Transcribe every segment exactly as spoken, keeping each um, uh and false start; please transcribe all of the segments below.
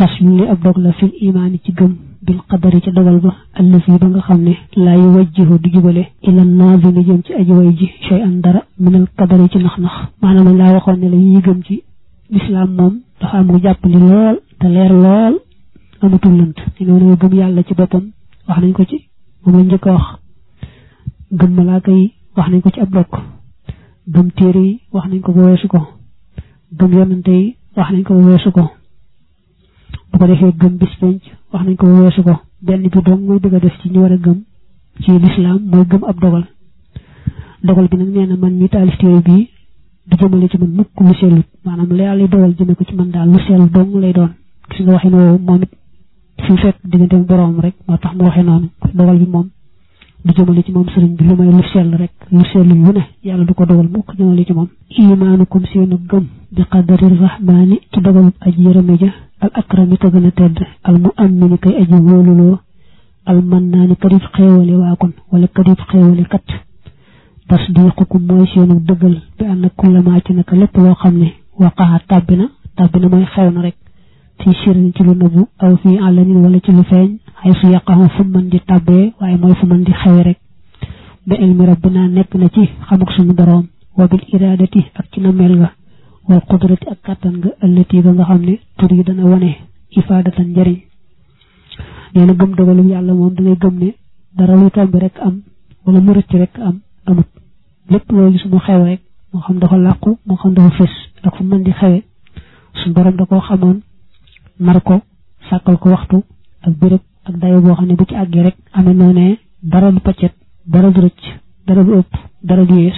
faslu li ab dog la fil imaani ci gëm bil qadari ci dogal ba allazi ba nga xam ne laa yuwajjihu du jubale ila naazili jëm ci aji way ji shay an dara minal qadari ci nax nax maanaam laa waxoon ne la yi gëm ci lislaam moom dafa am jàpp ni lool te leer lool amatul lënt ñu ne gëm yàlla ci boppam wax nañ ko ci moom lañ njëkk a wax gëm malaaka yi wax nañ ko ci ab dog gëm téere yi wax nañ ko ba weesu ko gëm yonante yi wax nañ ko ba weesu ko bu ko defee gëm bis penc wax nañ ko ba weesu ko benn bi dong mooy bëgg a def ci ñu war a gëm ci lislaam mooy gëm ab dogal dogal bi nag nee na man mi taalif téere bii du jëmale ci man mukk lu sellut maanaam la yàlla dogal jëme ko ci man daal lu sell dong lay doon gis nga waxi noo moom it fi fekk diggante boroom rek moo tax mu waxee noonu dogal bi moom du jëmale ci moom sëriñ bi lu may lu sell rek lu sell lu ne yàlla du ko dogal mukk jëmale ci moom imaanukum seenu gëm bi qadari rahmaani ci dogalu aji yërëme ja al akrami ka gën a tedd al mu amini kay aji wóoluloo al mannaani kadib xeewale waakon wala kadib xeewale kat tasdiqukum mooy seenu dëggal bi ànd kullamaa ci naka lépp loo xam ne waqaxa tàbbi na tàbbi na mooy xew na rek fi sirin ci lu nëbbu aw fi àllanin wala ci lu feeñ xay su yàqaxu fu mën di tàbbee waaye mooy fu mën di xewe rek ba ilmi rabbina nekk na ci xamuk suñu boroom wa bil iradati ak ci nameel ga wal qudrati ak kàttan nga ëllëti ga nga xam ne tur yi dana wane ifaadatan njariñ nee na gëm dogalu yàlla moom dangay gëm ne dara luy tombi rek am wala mu rëcc rek am amut lépp loo gis mu xew rek moo xam dafa làqu moo xam dafa fés ak fu mën di xewe suñu boroom da koo xamoon nar ko sàkkal ko waxtu ak béréb ak dayo boo xam ne bu ci àggee rek amee noonee dara du paccet dara du rëcc dara du ëpp dara du yées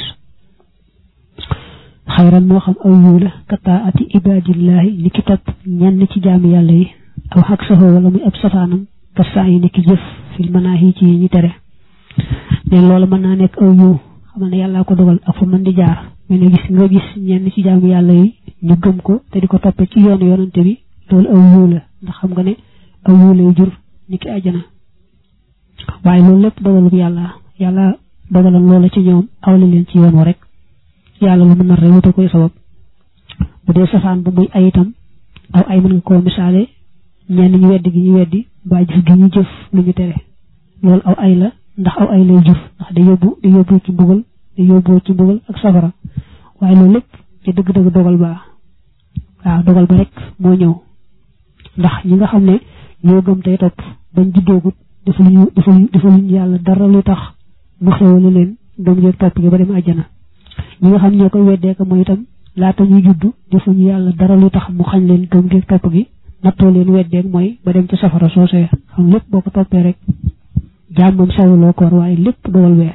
xayran moo xam aw yiw la kataa ati ibadillahi ni ki topp ñenn ci jaami yàlla yi aw xaq saxoo wala muy ab safaanam ka saa yi ni ki jëf fil manaahi ci yi ñu tere ne loolu mën naa nekk aw yiw xamal ne yàllaa ko dogal ak fu mën di jaar mais ne gis nga gis ñenn ci jaami yàlla yi ñu gëm ko te di ko toppee ci yoonu yonante bi loolu aw yiw la ndax xam nga ne aw yiw lay jur ni ki àjjana waaye loolu lépp dogalu yàlla yàlla dogalam loola ci ñoom awle leen ci yoon wa rek yàlla lu mu nar rek wuta koy sabab bu dee safaan bu muy ay itam aw ay mën nga koo misaale ñenn ñu weddi gi ñu weddi mbaa jëf gi ñu jëf lu ñu tere loolu aw ay la ndax aw ay lay jur ndax da yóbbu da yóbbu ci mbugal da yóbbu ci mbugal ak safara waaye loolu lépp ci dëgg-dëgg dogal ba waaw dogal ba rek moo ñëw ndax ñi nga xam ne ñoo gëm tey topp bañ juddoogut defuñu defuñu defuñu yàlla dara lu tax mu xewale leen doom jeeg topp gi ba dem àjjana ñi nga xam ne ñoo koy weddeeka mooy itam laata ñuy juddu defuñu yàlla dara lu tax mu xañ leen doom jeeg topp gi nattoo leen weddeek mooy ba dem ci safara soosee xam lépp boo ko toppee rek jaam moom sawuloo koor waaye lépp dogal wee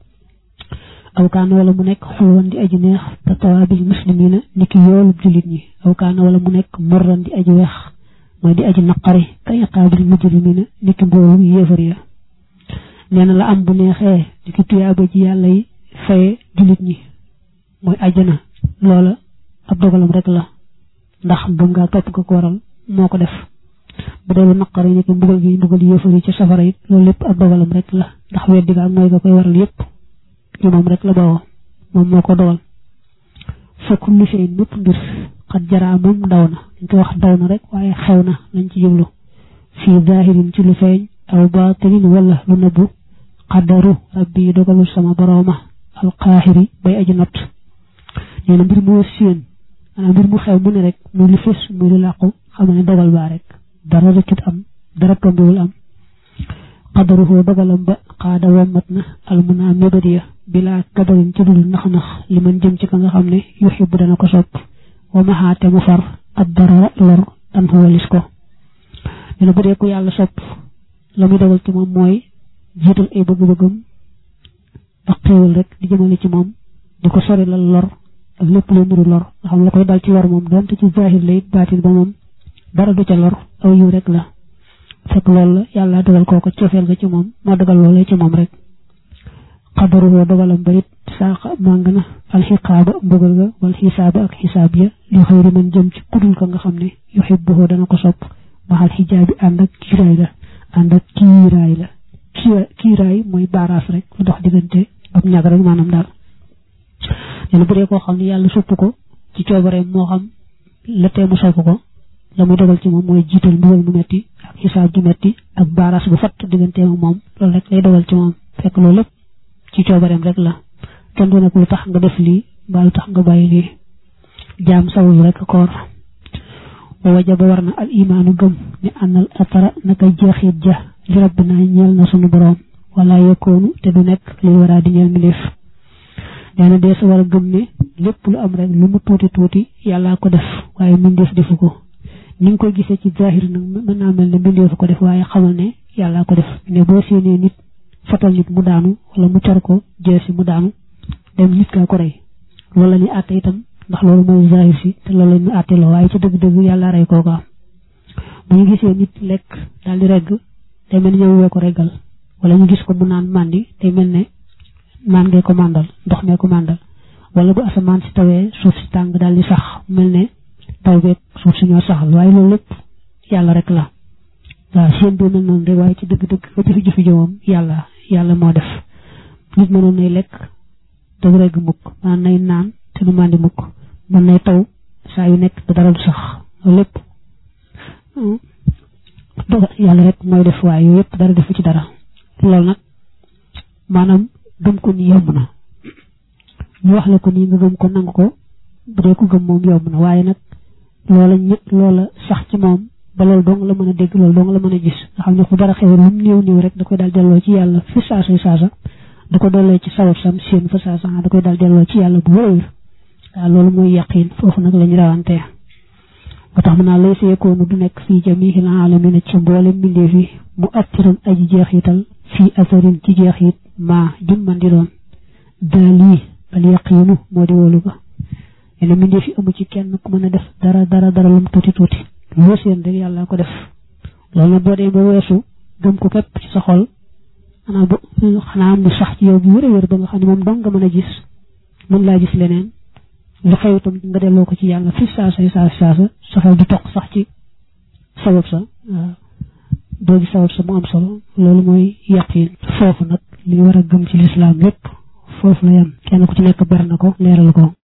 aw kaana wala mu nekk xulwan di aji neex te tawaabil muslimina ni ki yoolub jullit ñi aw kaana wala mu nekk murran di aji weex mooy di aji naqari ka iqaabil mujrimina ni ki mboolu yéefar ya nee na la am bu neexee di ki tuyaaba ji yàlla yi faye jullit ñi mooy àjjana loola ab dogalam rek la ndax gëm ngaa topp ko ko waral moo ko def bu dee lu naqari ni ki mbugal gi mbugal yéefar yi ci safara it loolu lépp ab dogalam rek la ndax weddi ga ak mooy ga koy waral yépp ci moom rek la bawoo moom moo ko dogal fa kullu shay'in mépp mbir xat jaraa moom daw na dañ ko wax daw na rek waaye xew na lañ ci jublu fii zahirin ci lu feeñ aw baatinin wala lu nëbbu qadaru rabbi dogalu sama borooma alqaahiri bay aji not nee na mbir moo séen maanaam mbir mu xew mu ne rek muy lu fës muy lu làqu xam ne dogal baa rek dara rëccut am dara tombiwul am qadaruhu dogalam ba xaada wommat na almuna mébadiya bila kadarin ci dul nax-nax li man jëm ci ka nga xam ne yuxibu dana ko sopp wa maxaate mu far ab dara lor an walis ko nee na bu dee ko yàlla sopp la muy dogal ci moom mooy jiital ay bëgg-bëggam ak xéewal rek di jëmale ci moom di ko sori la lor ak lépp lu nuru lor nga xam la koy dal ci lor moom doonte ci zahir la it baatin ba moom dara du ca lor aw yiw rek la fekk loolu la yàlla dogal kooko cofeel ga ci moom moo dogal loolee ci moom rek xadaruwoo dogalam ba it saaqa màng na alxiqaaba mbugal ga wal xisaaba ak xisaab ya li xëyri man jëm ci kudul ka nga xam ne yuhibbuhu dana ko sopp maxal xijaabi ànd ak kiiraay la ànd ak kiiraay la kiiraay mooy baaraas rek lu dox diggante ab ñag rek maanaam daal nee na bu dee koo xam ne yàlla sopp ko ci coobareem moo xam la tee mu sopp ko la muy dogal ci moom mooy jiital mbugal mu metti ak xisaab ju metti ak baaraas bu fatt digganteem ak moom loolu rek lay dogal ci moom fekk loolu lépp ci coobareem rek la kenn du ne ko lu tax nga def lii mbaa lu tax nga bàyyi lii jaam sawul rek koor wa wajaba war na al imaanu gëm ni ànnal atara naka jeexit ja li rabbina ñeel na sunu borom wala yekkoonu te du nekk li waraa di ñeel mbindeef nee na dee sa war a gëm ne lépp lu am rek lu mu tuuti tuuti yàllaa ko def waaye mbindeef defu ko ni nga koy gisee ci zahir nag mën naa mel ne mbindeefu ko def waaye xamal ne yàllaa ko def ne boo séenee nit fatal nit mu daanu wala mu cor ko jeesi mu daanu dem nit kaa ko rey loolu la ñuy àtte itam ndax loolu mooy zahir si te loolu la ñu àtte la waaye ci dëgg-dëgg yàlla rey kooka bu ñu gisee nit lekk daal di regg day mel ne ñëw wee ko reggal wala ñu gis ko mu naan màndi day mel ne naan ngee ko màndal ndox mee ko màndal wala bu asamaan si tawee suuf si tàng daal di sax mel ne taw beeg suuf si ñoo saxal waaye loolu lépp yàlla rek la waaw seen bi mel noonu rek waaye ci dëgg-dëgg fa jëfi-jëfi jëmam yàlla yàlla moo def nit mënoon nay lekk te du regg mukk mën nay naan te du màndi mukk mën nay taw saa yu nekk te dara du sax loolu lépp dogal yàlla rek mooy def waaye yooyu yëpp dara defu ci dara loolu nag maanaam gëm ko ni yomb na ñu wax la ko nii nga gëm ko nangu ko bu dee ko gëm moom yomb na waaye nag loola ñëpp loola sax ci moom ba loolu dong la mën a dégg loolu dong la mën a gis nga xam ne fu dara xew lu mu néew néew rek da koy daal delloo ci yàlla fi saasa saasa da ko delloo ci sawab sam seen fa saasa da koy daal delloo ci yàlla bu wér waaw loolu mooy yaqin foofu nag la ñu rawante ba tax mën naa lay seekoonu du nekk fii jamiihil aalamiina ci mboolem mbindeef yi mu attiran aji jeexital fii asarin ci jeexit maa jum man di doon daali bal yaqiinu moo di wóolu ba yeneen mbindeef yi amu ci kenn ku mën a def dara dara dara lum tuuti tuuti loo seen rek yàlla ko def loolu nag boo dee ba weesu gëm ko képp ci sa xol xanaa bu xanaa mu sax ci yow bu wér a wér ba nga xam ne moom dong nga mën a gis mën laa gis leneen lu xew itam nga delloo ko ci yàlla fi saasa saasa saasa sa xel du toq sax ci sabab sa waaw doo gi sabab sa mu am solo loolu mooy yaqin foofu nag li war a gëm ci lislaam lépp foofu la yam kenn ku ci nekk ber na ko leeral ko